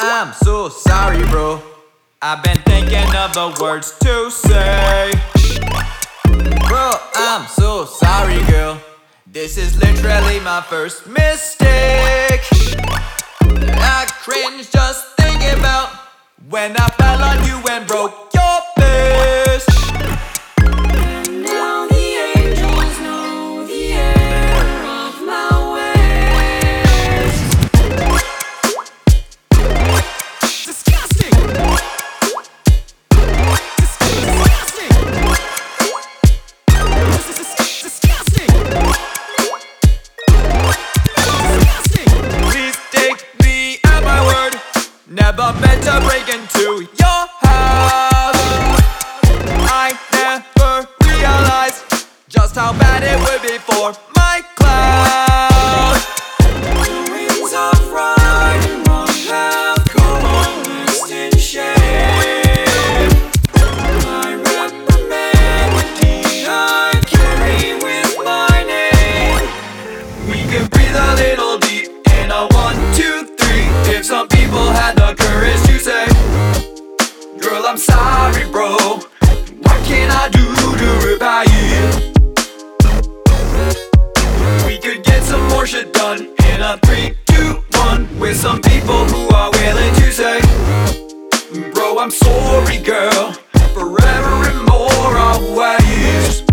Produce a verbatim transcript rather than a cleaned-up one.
I'm so sorry, bro. I've been thinking of the words to say. Bro, I'm so sorry, girl. This is literally my first mistake. I cringe just thinking about when I fell on you and broke your face. And now the angels know the error of my ways. Disgusting! Disgusting! This is disgusting! Disgusting! Please take me at my word. Never meant to break into your house. I never realized just how bad it would be for my cloud. The winds of right and wrong have coalesced in shame. I reprimand the D I carry with my name. We can breathe a little deep in a one, two, three. If some people had the courage to say, girl, I'm sorry, bro. What can I do to repay you? We could get some more shit done in a three, two, one. With some people who are willing to say, bro, I'm sorry, girl. Forever and more always.